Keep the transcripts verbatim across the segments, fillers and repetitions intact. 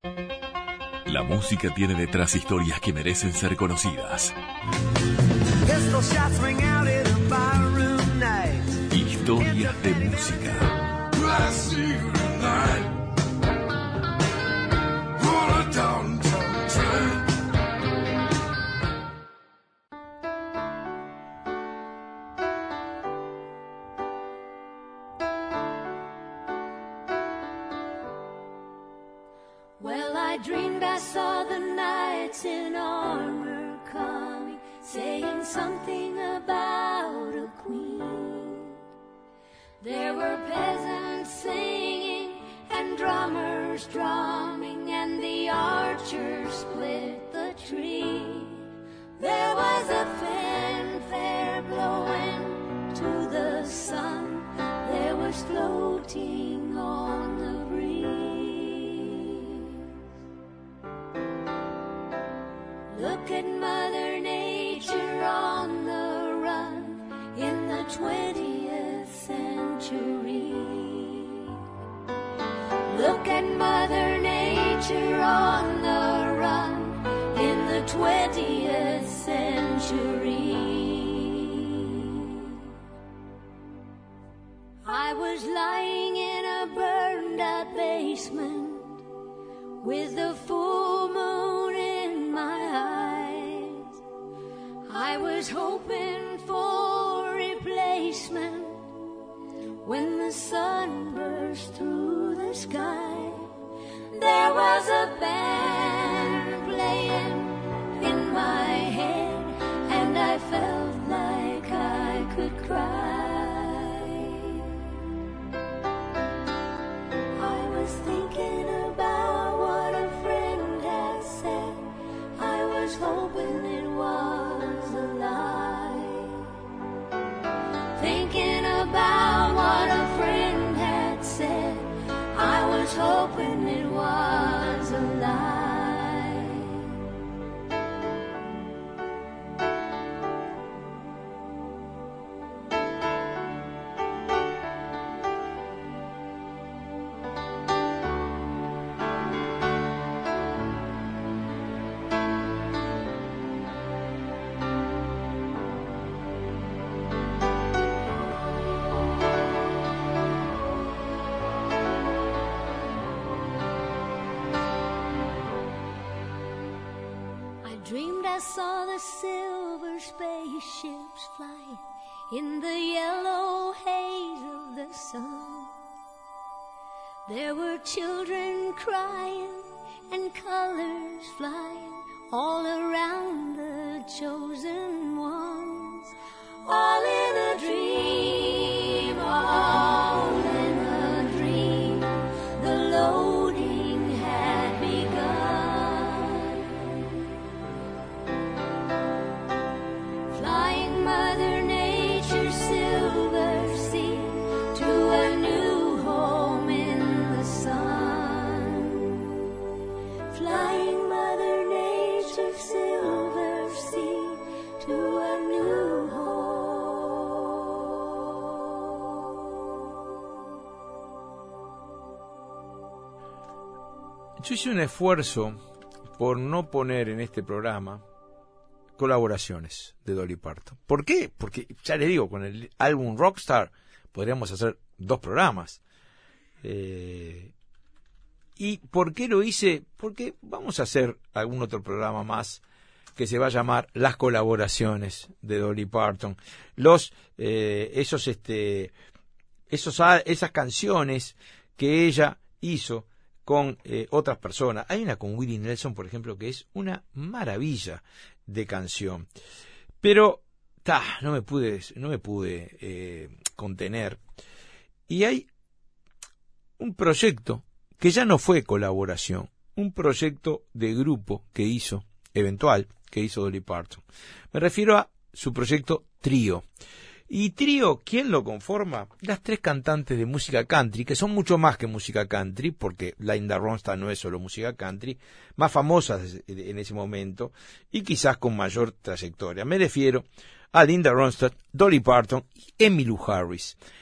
La música tiene detrás historias que merecen ser conocidas. Historias de música. Well, I dreamed I saw the knights in armor coming, saying something about a queen. There were peasants singing and drummers drumming, and the archers split the tree. There was a fanfare blowing to the sun, there was floating on the breeze. Look at Mother Nature on the run in the twentieth century. Look at Mother Nature on the run in the twentieth century. I was lying in a burned out basement with the full moon in my eyes. I was hoping for replacement when the sun burst through the sky. There was a band playing in my head, and I felt like I could cry. I was thinking about what a friend had said. I was hoping it was a lie. Thinking about what a friend had said, I was hoping it was a lie. Dreamed I saw the silver spaceships flying in the yellow haze of the sun. There were children crying and colors flying all around the chosen ones. All in a dream, all in a dream, the loading had begun. Flying Mother Nature's silver sea to a new home in the sun. Flying Mother Nature's silver sea to a new home. Yo hice un esfuerzo por no poner en este programa colaboraciones de Dolly Parton. ¿Por qué? Porque, ya les digo, con el álbum Rockstar podríamos hacer dos programas. Eh, ¿Y por qué lo hice? Porque vamos a hacer algún otro programa más que se va a llamar Las colaboraciones de Dolly Parton. Los, eh, esos, este, esos, esas canciones que ella hizo con eh, otras personas. Hay una con Willie Nelson, por ejemplo, que es una maravilla de canción, pero ta, no me pude no me pude eh, contener, y hay un proyecto que ya no fue colaboración, un proyecto de grupo que hizo eventual que hizo Dolly Parton. Me refiero a su proyecto Trío. Y Trío, ¿quién lo conforma? Las tres cantantes de música country, que son mucho más que música country, porque Linda Ronstadt no es solo música country, más famosas en ese momento y quizás con mayor trayectoria. Me refiero a Linda Ronstadt, Dolly Parton y Emmylou Harris.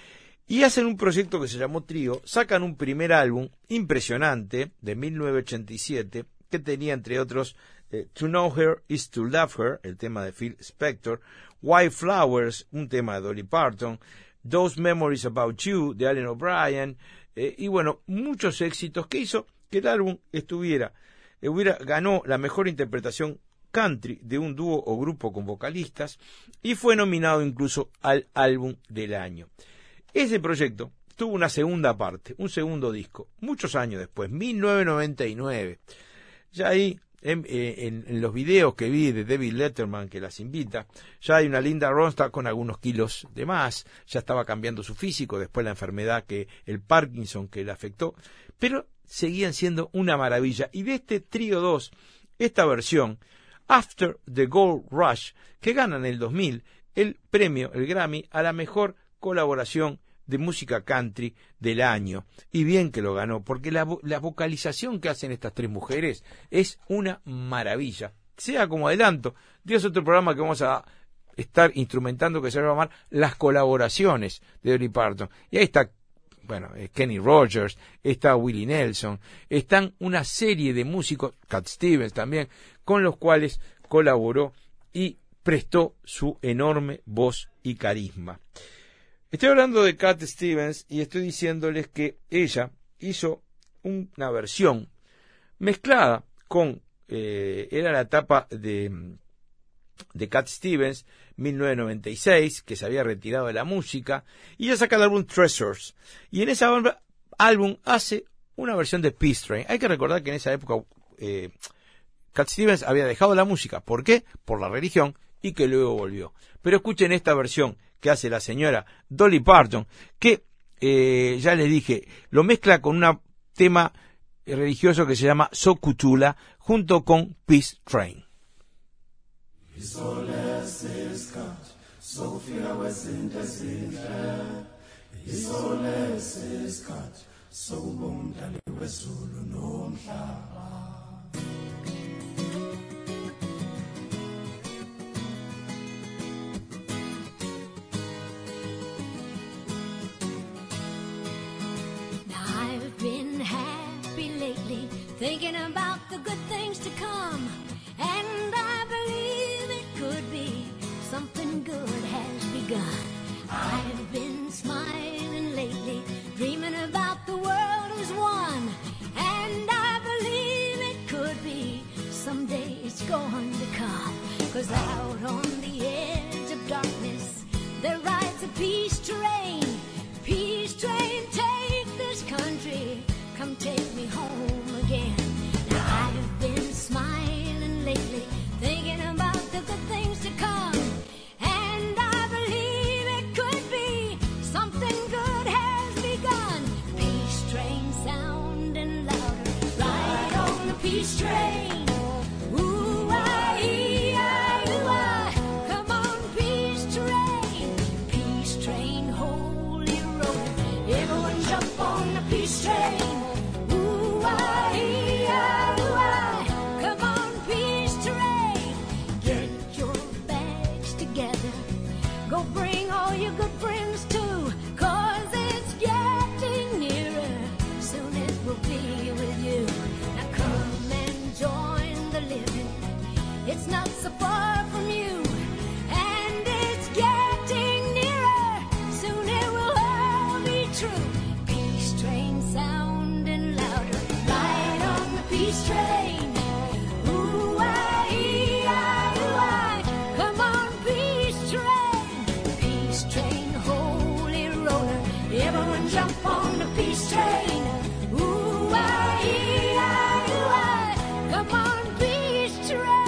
y hacen un proyecto que se llamó Trío, sacan un primer álbum impresionante de mil novecientos ochenta y siete que tenía entre otros eh, To Know Her is to Love Her, el tema de Phil Spector, White Flowers, un tema de Dolly Parton, Those Memories About You de Alan O'Brien, eh, y bueno, muchos éxitos que hizo que el álbum estuviera, eh, hubiera, ganó la mejor interpretación country de un dúo o grupo con vocalistas y fue nominado incluso al álbum del año. Ese proyecto tuvo una segunda parte, un segundo disco, muchos años después, mil novecientos noventa y nueve. Ya ahí, en, en, en los videos que vi de David Letterman, que las invita, ya hay una Linda Ronstadt con algunos kilos de más, ya estaba cambiando su físico después la enfermedad, que el Parkinson que le afectó, pero seguían siendo una maravilla. Y de este Trío dos, esta versión, After the Gold Rush, que gana en el dos mil el premio, el Grammy, a la mejor colaboración de música country del año. Y bien que lo ganó, porque la, la vocalización que hacen estas tres mujeres es una maravilla. Sea como adelanto, Dios, otro programa que vamos a estar instrumentando que se va a llamar Las colaboraciones de Dolly Parton. Y ahí está, bueno, Kenny Rogers, está Willie Nelson, están una serie de músicos, Cat Stevens también, con los cuales colaboró y prestó su enorme voz y carisma. Estoy hablando de Cat Stevens y estoy diciéndoles que ella hizo una versión mezclada con, eh, era la etapa de, de Cat Stevens, mil novecientos noventa y seis, que se había retirado de la música, y ella saca el álbum Treasures, y en ese álbum hace una versión de Peace Train. Hay que recordar que en esa época eh, Cat Stevens había dejado la música. ¿Por qué? Por la religión, y que luego volvió. Pero escuchen esta versión que hace la señora Dolly Parton, que eh, ya les dije, lo mezcla con un tema religioso que se llama So Cutula, junto con Peace Train. Thinking about the good things to come, and I believe it could be something good has begun. I've been smiling lately, dreaming about the world as one, and I believe it could be someday it's going to come. 'Cause out on the edge of darkness there rides a peace train. Peace train, take this country, come take me home again. Now I've been smiling lately, thinking about the good things to come, and I believe it could be something good has begun. Peace train sounding louder, ride on the peace train. Ooh, I, ee, I, ooh, I. Come on, peace train. Peace train, holy road. Everyone jump on the peace train. Go bring all your good friends too, 'cause it's getting nearer, soon it will be with you. Now come and join the living, it's not so far from you, and it's getting nearer, soon it will all be true. Peace train sounding louder, ride on the peace train. Ooh, I, ee, I, ooh, I. Come on, peace train. Train, holy roller, everyone jump on the peace train. Ooh, I, ee, I, ooh, I. Come on, peace train.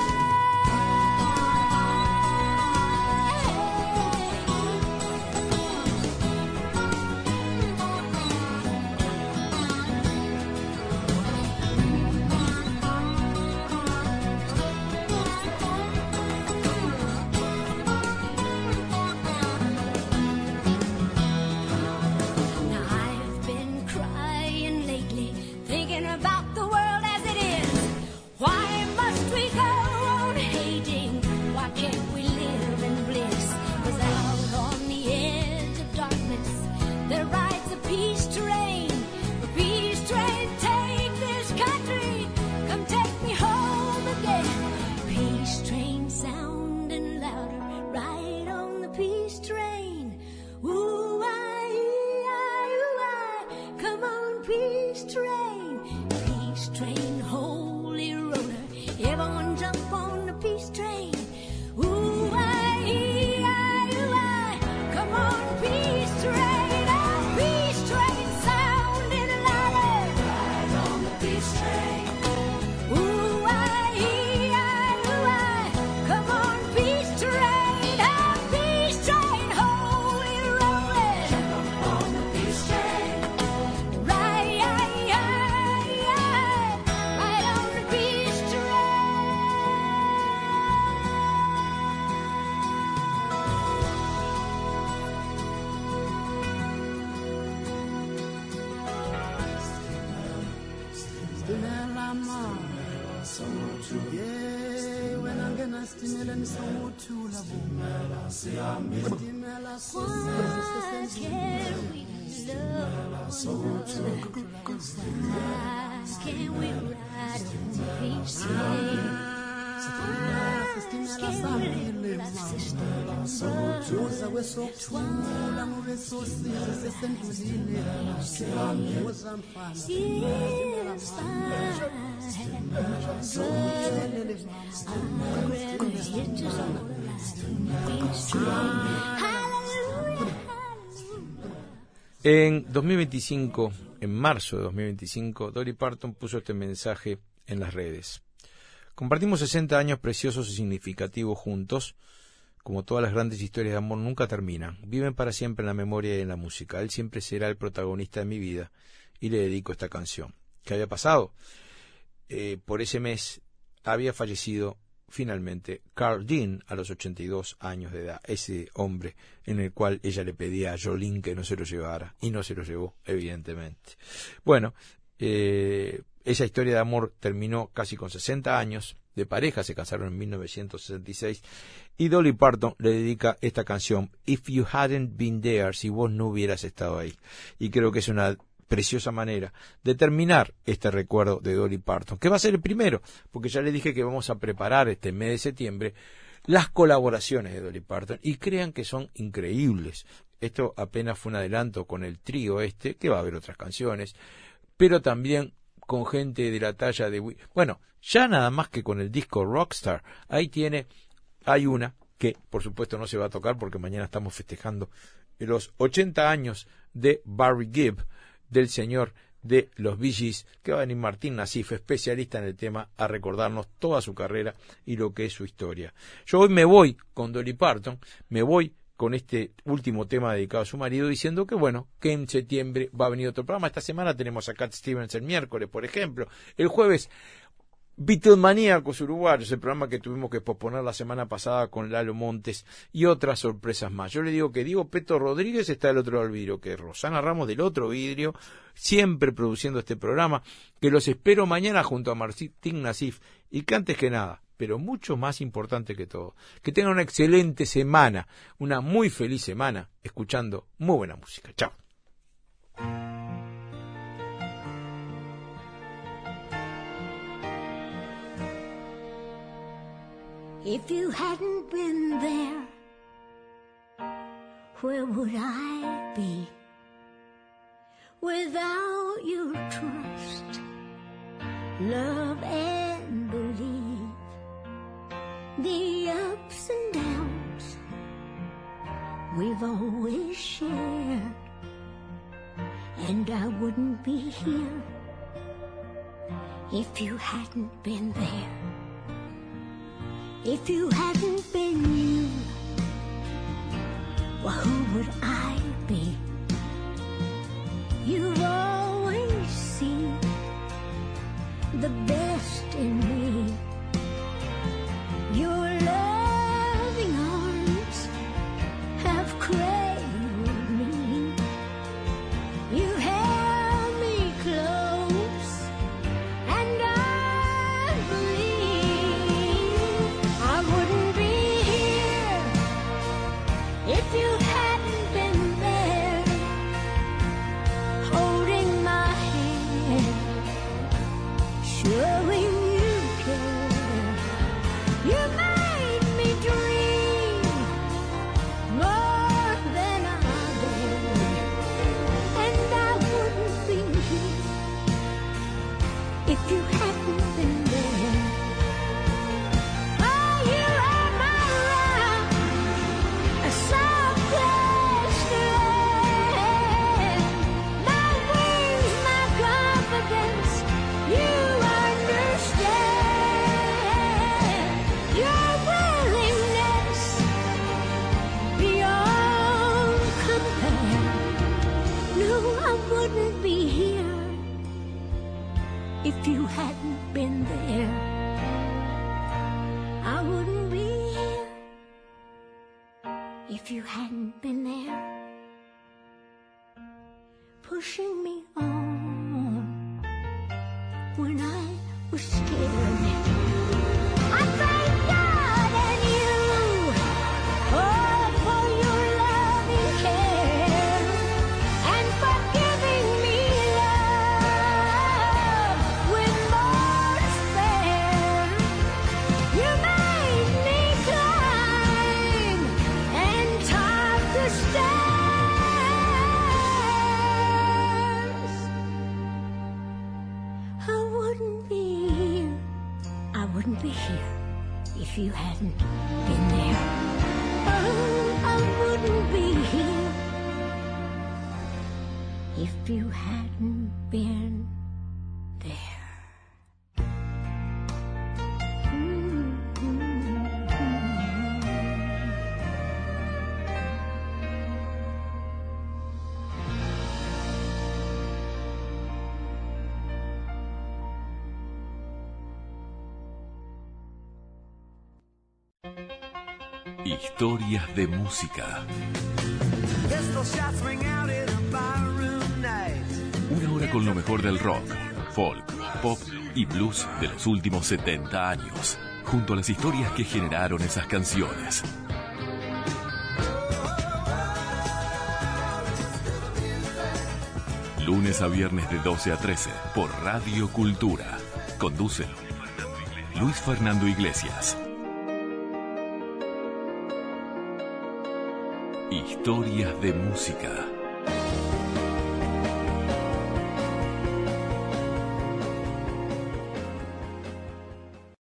Yeah, when I'm gonna stimulate and so to la boom. Stimela so Why can't we love one another? Why can't we ride on peace train? Uza wesokhula ngobe sosize sesendlulile uza mfana Yes, I had my brother. I'm grabbing hitches on the line. Peace train. Hallelujah, hallelujah. En dos mil veinticinco, en marzo de dos mil veinticinco, Dolly Parton puso este mensaje en las redes. Compartimos sesenta años preciosos y significativos juntos. Como todas las grandes historias de amor, nunca terminan. Viven para siempre en la memoria y en la música. Él siempre será el protagonista de mi vida y le dedico esta canción. ¿Qué había pasado? Eh, por ese mes había fallecido finalmente Carl Dean a los ochenta y dos años de edad. Ese hombre en el cual ella le pedía a Jolene que no se lo llevara. Y no se lo llevó, evidentemente. Bueno, eh, esa historia de amor terminó casi con sesenta años de pareja. Se casaron en mil novecientos sesenta y seis. Y Dolly Parton le dedica esta canción, If You Hadn't Been There, si vos no hubieras estado ahí. Y creo que es una preciosa manera de terminar este recuerdo de Dolly Parton, que va a ser el primero, porque ya le dije que vamos a preparar este mes de septiembre las colaboraciones de Dolly Parton, y crean que son increíbles. Esto apenas fue un adelanto con el trío este, que va a haber otras canciones, pero también con gente de la talla de... Bueno, ya nada más que con el disco Rockstar, ahí tiene... Hay una que, por supuesto, no se va a tocar porque mañana estamos festejando los ochenta años de Barry Gibb, del señor de los Bee Gees, que va a venir Martín Nasif, especialista en el tema, a recordarnos toda su carrera y lo que es su historia. Yo hoy me voy con Dolly Parton, me voy con este último tema dedicado a su marido, diciendo que bueno, que en septiembre va a venir otro programa. Esta semana tenemos a Cat Stevens el miércoles, por ejemplo. El jueves, Beatlemaníacos Uruguayos, el programa que tuvimos que posponer la semana pasada con Lalo Montes, y otras sorpresas más. Yo le digo que Diego Peto Rodríguez está del otro lado del vidrio, que Rosana Ramos del otro vidrio, siempre produciendo este programa, que los espero mañana junto a Martín Nasif, y que antes que nada, pero mucho más importante que todo, que tengan una excelente semana, una muy feliz semana, escuchando muy buena música. Chao. If you hadn't been there, where would I be? Without your trust, love and belief, the ups and downs we've always shared, and I wouldn't be here if you hadn't been there. If you hadn't been you, well, who would I be? You've always seen the best in me. Your loving arms have cradled me. You held me close, and I believe I wouldn't be here if you hadn't been there, holding my hand, showing you care. You made me dream more than I dared, and I wouldn't be here if you hadn't been there. Oh, you are my rock, a soft place to land, my wings, my confidence. You understand your willingness beyond compare. No, I wouldn't be here if you hadn't been there. I wouldn't be here if you hadn't been there, pushing me on when I was scared. I thank God and you, oh, for your loving care and for giving me love with more to spare. You made me climb and top the stairs. I wouldn't be here, I wouldn't be here if you hadn't been there. Oh, I wouldn't be here if you hadn't been there. Historias de música. Una hora con lo mejor del rock, folk, pop y blues de los últimos setenta años, junto a las historias que generaron esas canciones. Lunes a viernes de doce a trece por Radio Cultura. Conduce Luis Fernando Iglesias. Historias de música.